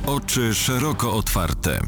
Oczy szeroko otwarte.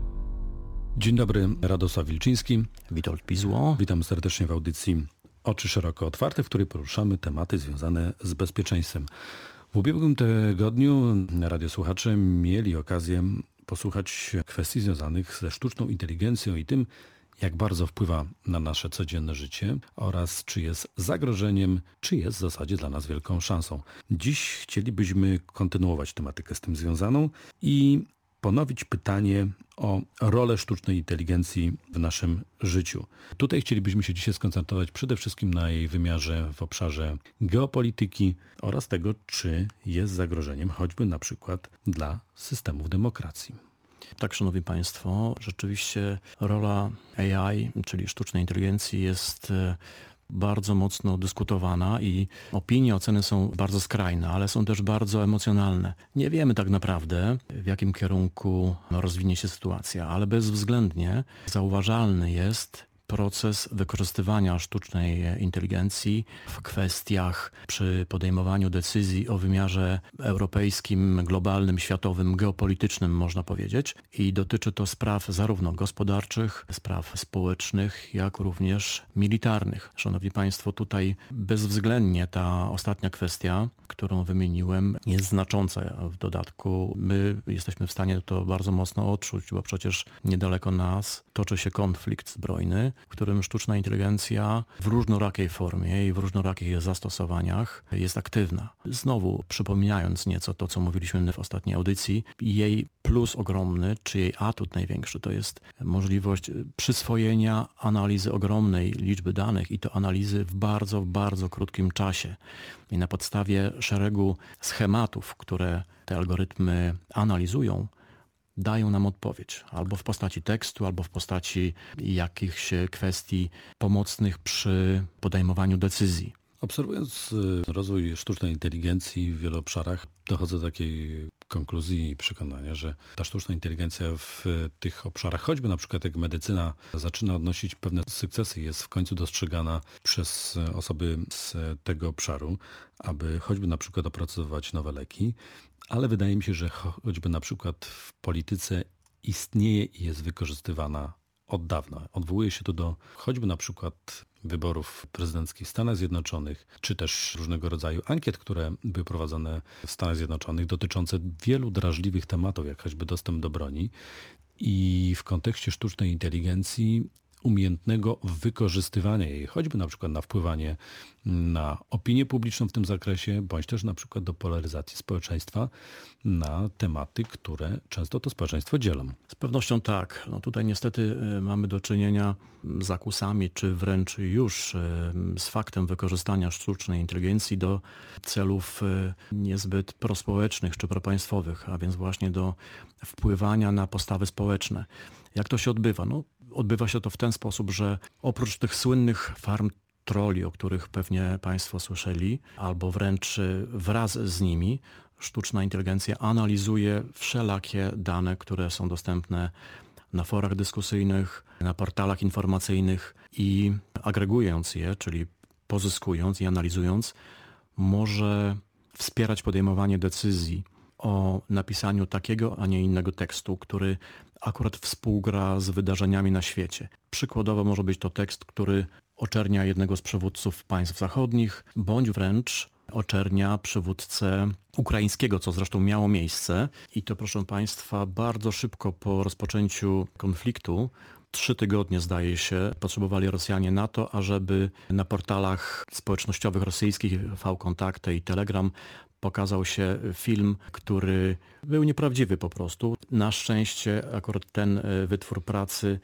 Dzień dobry, Radosław Wilczyński. Witold Pizło. Witam serdecznie w audycji Oczy szeroko otwarte, w której poruszamy tematy związane z bezpieczeństwem. W ubiegłym tygodniu radiosłuchacze mieli okazję posłuchać kwestii związanych ze sztuczną inteligencją i tym, jak bardzo wpływa na nasze codzienne życie oraz czy jest zagrożeniem, czy jest w zasadzie dla nas wielką szansą. Dziś chcielibyśmy kontynuować tematykę z tym związaną i ponowić pytanie o rolę sztucznej inteligencji w naszym życiu. Tutaj chcielibyśmy się dzisiaj skoncentrować przede wszystkim na jej wymiarze w obszarze geopolityki oraz tego, czy jest zagrożeniem choćby na przykład dla systemów demokracji. Tak, szanowni państwo, rzeczywiście rola AI, czyli sztucznej inteligencji, jest bardzo mocno dyskutowana i opinie, oceny są bardzo skrajne, ale są też bardzo emocjonalne. Nie wiemy tak naprawdę, w jakim kierunku rozwinie się sytuacja, ale bezwzględnie zauważalny jest proces wykorzystywania sztucznej inteligencji w kwestiach przy podejmowaniu decyzji o wymiarze europejskim, globalnym, światowym, geopolitycznym, można powiedzieć. I dotyczy to spraw zarówno gospodarczych, spraw społecznych, jak również militarnych. Szanowni państwo, tutaj bezwzględnie ta ostatnia kwestia, którą wymieniłem, jest znacząca. W dodatku my jesteśmy w stanie to bardzo mocno odczuć, bo przecież niedaleko nas toczy się konflikt zbrojny, w którym sztuczna inteligencja w różnorakiej formie i w różnorakich zastosowaniach jest aktywna. Znowu przypominając nieco to, co mówiliśmy w ostatniej audycji, jej plus ogromny, czy jej atut największy, to jest możliwość przyswojenia analizy ogromnej liczby danych i to analizy w bardzo krótkim czasie. I na podstawie szeregu schematów, które te algorytmy analizują, dają nam odpowiedź albo w postaci tekstu, albo w postaci jakichś kwestii pomocnych przy podejmowaniu decyzji. Obserwując rozwój sztucznej inteligencji w wielu obszarach, dochodzę do takiej konkluzji i przekonania, że ta sztuczna inteligencja w tych obszarach, choćby na przykład jak medycyna, zaczyna odnosić pewne sukcesy, jest w końcu dostrzegana przez osoby z tego obszaru, aby choćby na przykład opracowywać nowe leki, ale wydaje mi się, że choćby na przykład w polityce istnieje i jest wykorzystywana od dawna. Odwołuje się to do choćby na przykład wyborów prezydenckich w Stanach Zjednoczonych, czy też różnego rodzaju ankiet, które były prowadzone w Stanach Zjednoczonych dotyczące wielu drażliwych tematów, jak choćby dostęp do broni. I w kontekście sztucznej inteligencji umiejętnego wykorzystywania jej, choćby na przykład na wpływanie na opinię publiczną w tym zakresie, bądź też na przykład do polaryzacji społeczeństwa na tematy, które często to społeczeństwo dzielą. Z pewnością tak. No tutaj niestety mamy do czynienia z zakusami, czy wręcz już z faktem wykorzystania sztucznej inteligencji do celów niezbyt prospołecznych czy propaństwowych, a więc właśnie do wpływania na postawy społeczne. Jak to się odbywa? No, odbywa się to w ten sposób, że oprócz tych słynnych farm trolli, o których pewnie państwo słyszeli, albo wręcz wraz z nimi, sztuczna inteligencja analizuje wszelakie dane, które są dostępne na forach dyskusyjnych, na portalach informacyjnych i agregując je, czyli pozyskując i analizując, może wspierać podejmowanie decyzji o napisaniu takiego, a nie innego tekstu, który akurat współgra z wydarzeniami na świecie. Przykładowo może być to tekst, który oczernia jednego z przywódców państw zachodnich, bądź wręcz oczernia przywódcę ukraińskiego, co zresztą miało miejsce. I to, proszę państwa, bardzo szybko po rozpoczęciu konfliktu, 3 tygodnie zdaje się, potrzebowali Rosjanie na to, ażeby na portalach społecznościowych rosyjskich VKontakte i Telegram pokazał się film, który był nieprawdziwy po prostu. Na szczęście akurat ten wytwór pracy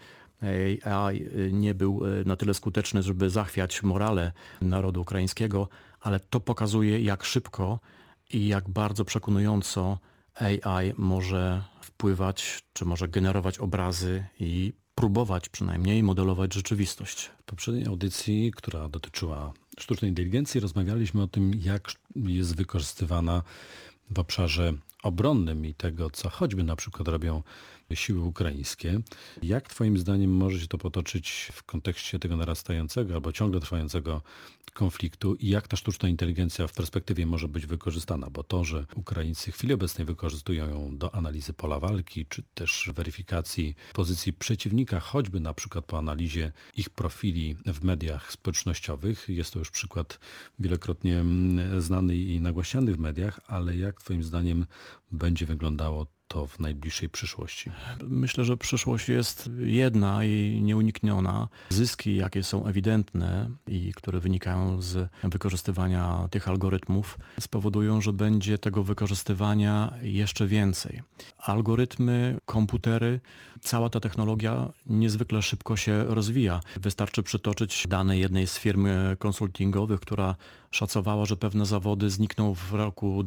AI nie był na tyle skuteczny, żeby zachwiać morale narodu ukraińskiego, ale to pokazuje, jak szybko i jak bardzo przekonująco AI może wpływać, czy może generować obrazy i próbować przynajmniej modelować rzeczywistość. W poprzedniej audycji, która dotyczyła sztucznej inteligencji, rozmawialiśmy o tym, jak jest wykorzystywana w obszarze obronnym i tego, co choćby na przykład robią siły ukraińskie. Jak twoim zdaniem może się to potoczyć w kontekście tego narastającego albo ciągle trwającego konfliktu i jak ta sztuczna inteligencja w perspektywie może być wykorzystana? Bo to, że Ukraińcy w chwili obecnej wykorzystują ją do analizy pola walki, czy też weryfikacji pozycji przeciwnika, choćby na przykład po analizie ich profili w mediach społecznościowych. Jest to już przykład wielokrotnie znany i nagłaśniany w mediach, ale jak twoim zdaniem będzie wyglądało to w najbliższej przyszłości? Myślę, że przyszłość jest jedna i nieunikniona. Zyski, jakie są ewidentne i które wynikają z wykorzystywania tych algorytmów, spowodują, że będzie tego wykorzystywania jeszcze więcej. Algorytmy, komputery, cała ta technologia niezwykle szybko się rozwija. Wystarczy przytoczyć dane jednej z firm konsultingowych, która szacowała, że pewne zawody znikną w roku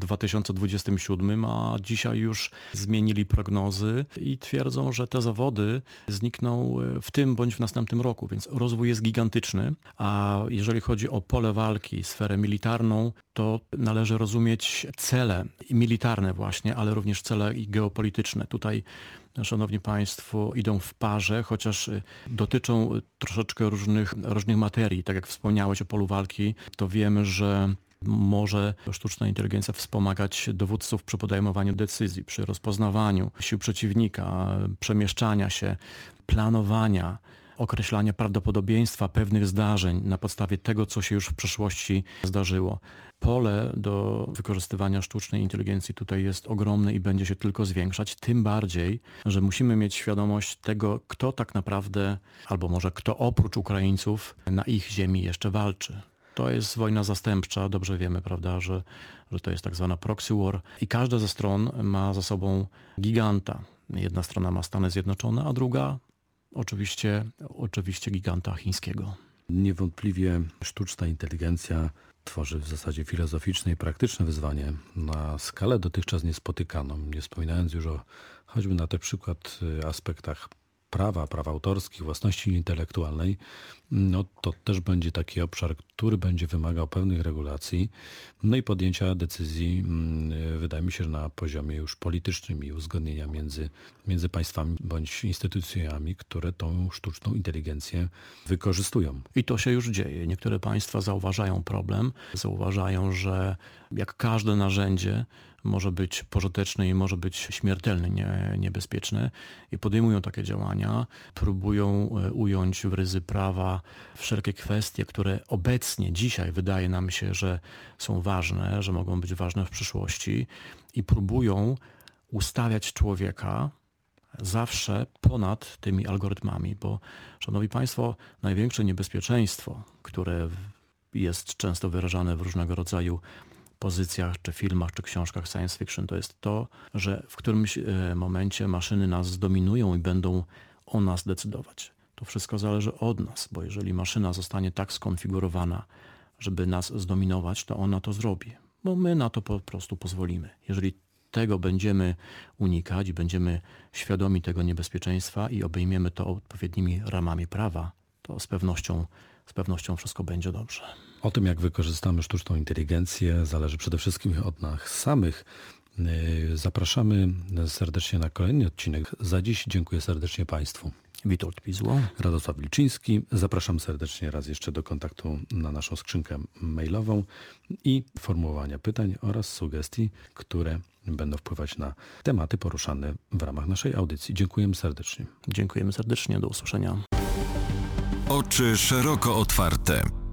2027, a dzisiaj już zmienili prognozy i twierdzą, że te zawody znikną w tym bądź w następnym roku, więc rozwój jest gigantyczny. A jeżeli chodzi o pole walki, sferę militarną, to należy rozumieć cele militarne właśnie, ale również cele i geopolityczne. Tutaj, szanowni państwo, idą w parze, chociaż dotyczą troszeczkę różnych materii. Tak jak wspomniałeś o polu walki, to wiemy, że może sztuczna inteligencja wspomagać dowódców przy podejmowaniu decyzji, przy rozpoznawaniu sił przeciwnika, przemieszczania się, planowania, określania prawdopodobieństwa pewnych zdarzeń na podstawie tego, co się już w przeszłości zdarzyło. Pole do wykorzystywania sztucznej inteligencji tutaj jest ogromne i będzie się tylko zwiększać, tym bardziej, że musimy mieć świadomość tego, kto tak naprawdę, albo może kto oprócz Ukraińców na ich ziemi jeszcze walczy. To jest wojna zastępcza, dobrze wiemy, prawda, że to jest tak zwana proxy war i każda ze stron ma za sobą giganta. Jedna strona ma Stany Zjednoczone, a druga oczywiście giganta chińskiego. Niewątpliwie sztuczna inteligencja tworzy w zasadzie filozoficzne i praktyczne wyzwanie na skalę dotychczas niespotykaną. Nie wspominając już o choćby na ten przykład aspektach praw autorskich, własności intelektualnej, no to też będzie taki obszar, który będzie wymagał pewnych regulacji, no i podjęcia decyzji, wydaje mi się, że na poziomie już politycznym i uzgodnienia między państwami bądź instytucjami, które tą sztuczną inteligencję wykorzystują. I to się już dzieje. Niektóre państwa zauważają problem, zauważają, że jak każde narzędzie może być pożyteczne i może być śmiertelne, niebezpieczne i podejmują takie działania, próbują ująć w ryzy prawa wszelkie kwestie, które obecnie, dzisiaj wydaje nam się, że są ważne, że mogą być ważne w przyszłości i próbują ustawiać człowieka zawsze ponad tymi algorytmami, bo szanowni państwo, największe niebezpieczeństwo, które jest często wyrażane w różnego rodzaju pozycjach, czy filmach, czy książkach science fiction, to jest to, że w którymś momencie maszyny nas zdominują i będą o nas decydować. To wszystko zależy od nas, bo jeżeli maszyna zostanie tak skonfigurowana, żeby nas zdominować, to ona to zrobi, bo my na to po prostu pozwolimy. Jeżeli tego będziemy unikać i będziemy świadomi tego niebezpieczeństwa i obejmiemy to odpowiednimi ramami prawa, to z pewnością wszystko będzie dobrze. O tym, jak wykorzystamy sztuczną inteligencję, zależy przede wszystkim od nas samych. Zapraszamy serdecznie na kolejny odcinek. Za dziś dziękuję serdecznie Państwu. Witold Pizło. Radosław Wilczyński. Zapraszam serdecznie raz jeszcze do kontaktu na naszą skrzynkę mailową i formułowania pytań oraz sugestii, które będą wpływać na tematy poruszane w ramach naszej audycji. Dziękujemy serdecznie. Dziękujemy serdecznie. Do usłyszenia. Oczy szeroko otwarte.